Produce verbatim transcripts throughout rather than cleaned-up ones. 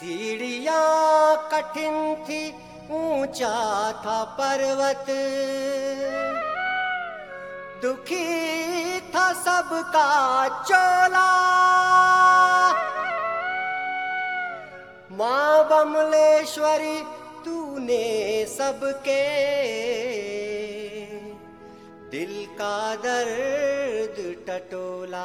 सीढ़ियाँ कठिन थी, ऊंचा था पर्वत, दुखी था सबका चोला। माँ बमलेश्वरी तूने सबके दिल का दर्द टटोला।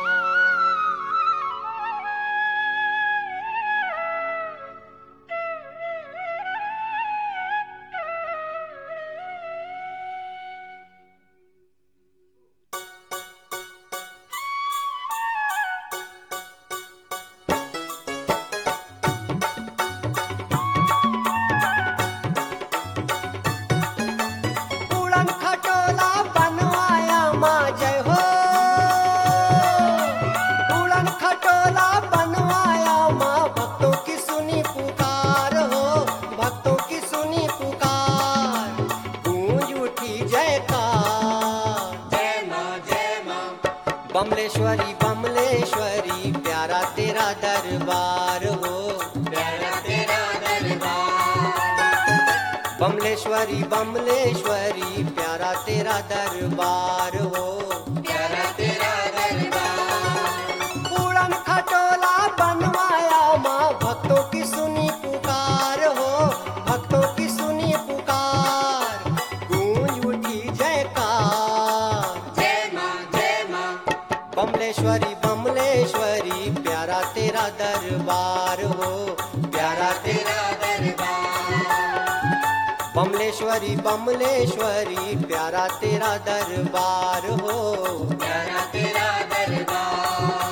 बमलेश्वरी बमलेश्वरी प्यारा तेरा दरबार हो, प्यारा तेरा दरबार। बमलेश्वरी बमलेश्वरी प्यारा तेरा दरबार हो, प्यारा तेरा दरबार। पूरन खटोला बनवाया माँ, भक्तों की सुनी पुकार हो, भक्तों की सुनी पुकार, गूंज उठी जयकार। जय माँ जय माँ। बमलेश्वरी बमलेश्वरी प्यारा तेरा दरबार हो, प्यारा तेरा दरबार। बमलेश्वरी बमलेश्वरी प्यारा तेरा दरबार हो, प्यारा तेरा दरबार।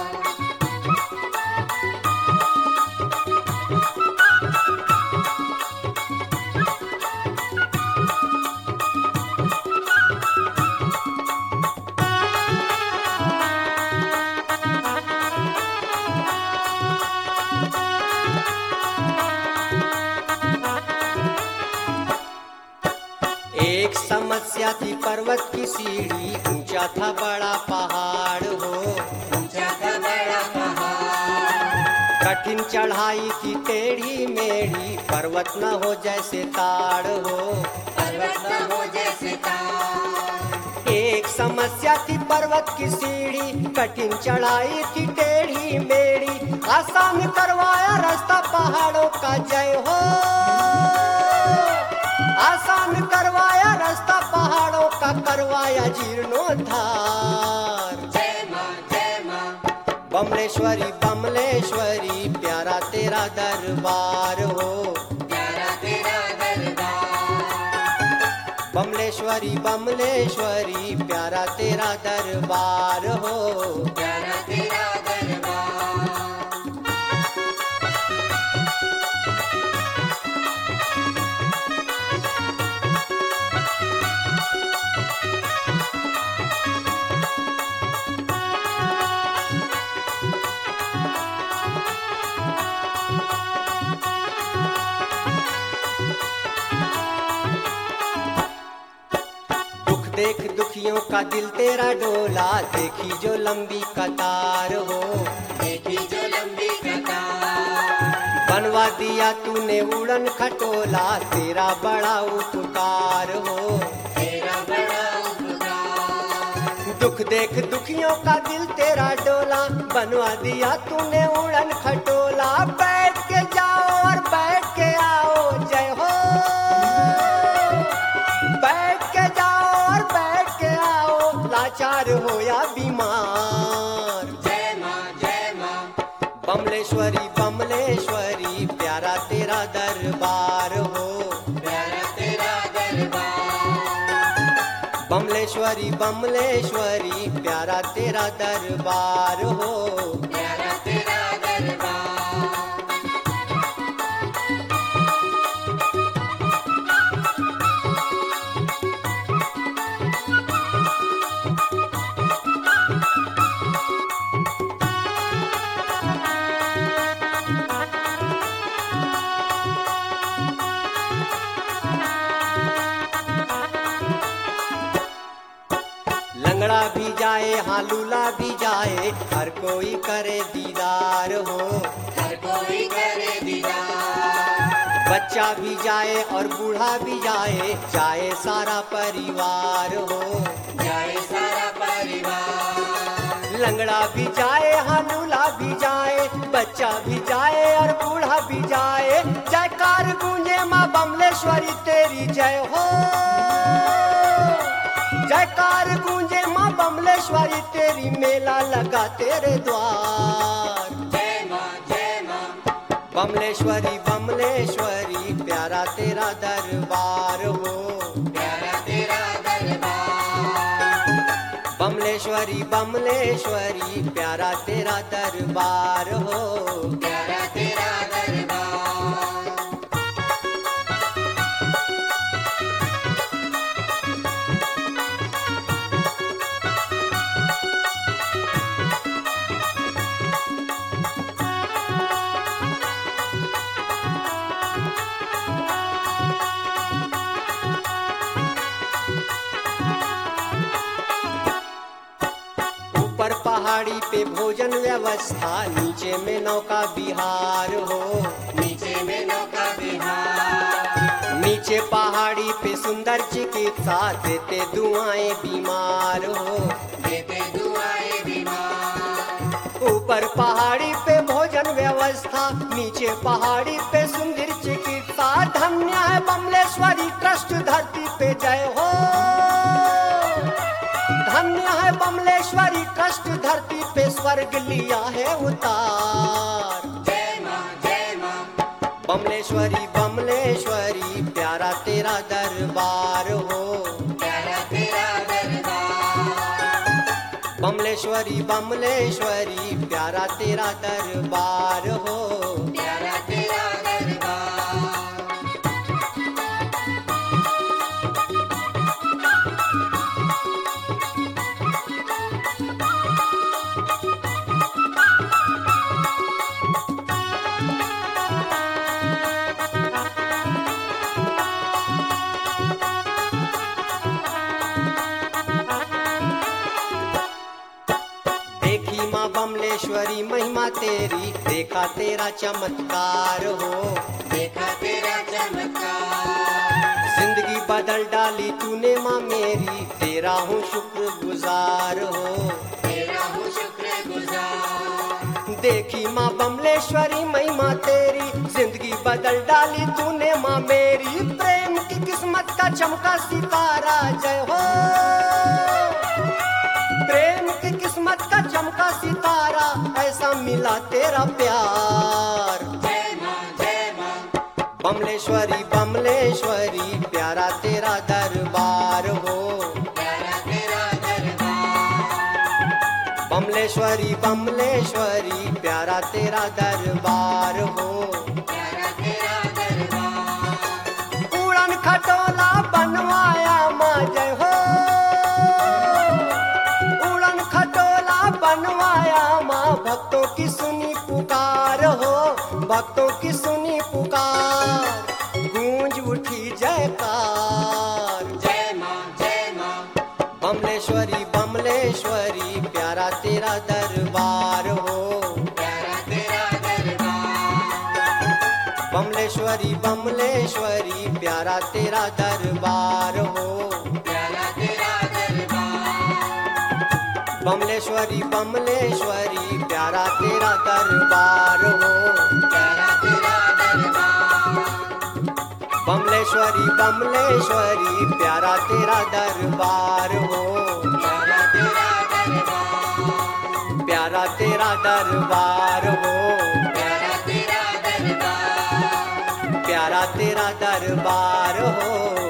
एक समस्या थी पर्वत की सीढ़ी, ऊंचा था बड़ा पहाड़ हो, ऊंचा था बड़ा पहाड़। कठिन चढ़ाई थी टेढ़ी मेढ़ी, पर्वत न हो जैसे ताड़ हो, पर्वत न हो जैसे ताड़। एक समस्या थी पर्वत की सीढ़ी, कठिन चढ़ाई थी टेढ़ी मेढ़ी, आसान करवाया रास्ता पहाड़ों का जय हो, आसान करवाया रास्ता पहाड़ों का, करवाया जीर्णोद्धार। जय माँ जय माँ। बमलेश्वरी बमलेश्वरी प्यारा तेरा दरबार हो, प्यारा तेरा दरबार। बमलेश्वरी बमलेश्वरी प्यारा तेरा दरबार हो, प्यारा तेरा दरबार। देख दुखियों का दिल तेरा डोला, देखी जो लंबी कतार हो, देखी जो लंबी कतार। बनवा दिया तूने उड़न खटोला, तेरा बड़ा उपकार हो, तेरा बड़ा उपकार। दुख देख दुखियों का दिल तेरा डोला, बनवा दिया तूने उड़न खटोला, बैठ के जाओ और बैठ के आओ जय हो, बैठ के जाओ और बैठ के आओ, लाचार हो या बीमार। जय माँ जय माँ। बमलेश्वरी बमलेश्वरी प्यारा तेरा दरबार हो, प्यारा तेरा दरबार। बमलेश्वरी बमलेश्वरी प्यारा तेरा दरबार हो, प्यारा तेरा दरबार। लंगड़ा भी जाए हाँ लूला भी जाए, हर कोई करे दीदार हो। हर कोई करे दीदार, बच्चा भी जाए और बूढ़ा भी जाए, जाए सारा परिवार हो। जाए सारा परिवार, लंगड़ा भी जाए हाँ लूला भी जाए, बच्चा भी जाए और बूढ़ा भी जाए, जयकार गूंजे माँ बमलेश्वरी तेरी जय हो। जयकार गूंजे माँ बमलेश्वरी तेरी, मेला लगा तेरे द्वार। जय माँ जय माँ, बमलेश्वरी बमलेश्वरी प्यारा तेरा दरबार हो। प्यारा तेरा दरबार, बमलेश्वरी बमलेश्वरी प्यारा तेरा दरबार हो। प्यारा तेरा दरबार। ऊपर पहाड़ी पे भोजन व्यवस्था, नीचे में नौका विहार हो। नीचे में नौका विहार, नीचे पहाड़ी पे सुंदर चिकित्सा, देते दुआएं बीमार हो। देते दुआएं बीमार। ऊपर पहाड़ी पे भोजन व्यवस्था, नीचे पहाड़ी पे सुंदर चिकित्सा, धन्य है बमलेश्वरी ट्रस्ट धरती पे जय हो। धन्य है बमलेश्वरी ट्रस्ट धरती पे, स्वर्ग लिया है उतार। जय माँ जय माँ, बमलेश्वरी बमलेश्वरी प्यारा तेरा दरबार हो। प्यारा तेरा दरबार, बमलेश्वरी बमलेश्वरी प्यारा तेरा दरबार हो। प्यारा तेरा दरबार। देखी माँ बमलेश्वरी महिमा तेरी, देखा तेरा चमत्कार हो। देखा तेरा चमत्कार, जिंदगी बदल डाली तूने माँ मेरी, तेरा हूँ शुक्रगुजार हो। तेरा हूँ शुक्रगुजार। देखी माँ बमलेश्वरी महिमा तेरी, जिंदगी बदल डाली तूने माँ मेरी, प्रेम की किस्मत का चमका सितारा जय हो। प्रेम की किस्मत का चमका सितारा, ऐसा मिला तेरा प्यार। जय माँ जय माँ, बमलेश्वरी बमलेश्वरी प्यारा तेरा दरबार हो। प्यारा तेरा दरबार, बमलेश्वरी बमलेश्वरी प्यारा तेरा दरबार हो। प्यारा तेरा दरबार। उड़न खटोला बनवाया माँ जय हो। उड़न खटोला बनवाया माँ, भक्तों की सुनी पुकार हो। भक्तों की सुनी पुकार, गूंज उठी जयकार। जय माँ जय माँ, बमलेश्वरी बमलेश्वरी प्यारा तेरा दरबार हो। प्यारा तेरा दरबार, बमलेश्वरी बमलेश्वरी प्यारा तेरा दरबार हो। प्यारा तेरा दरबार, बमलेश्वरी बमलेश्वरी प्यारा तेरा दरबार हो। प्यारा तेरा दरबार, बमलेश्वरी बमलेश्वरी प्यारा तेरा दरबार हो। प्यारा तेरा दरबार, प्यारा तेरा दरबार हो। प्यारा तेरा दरबार, प्यारा तेरा दरबार हो।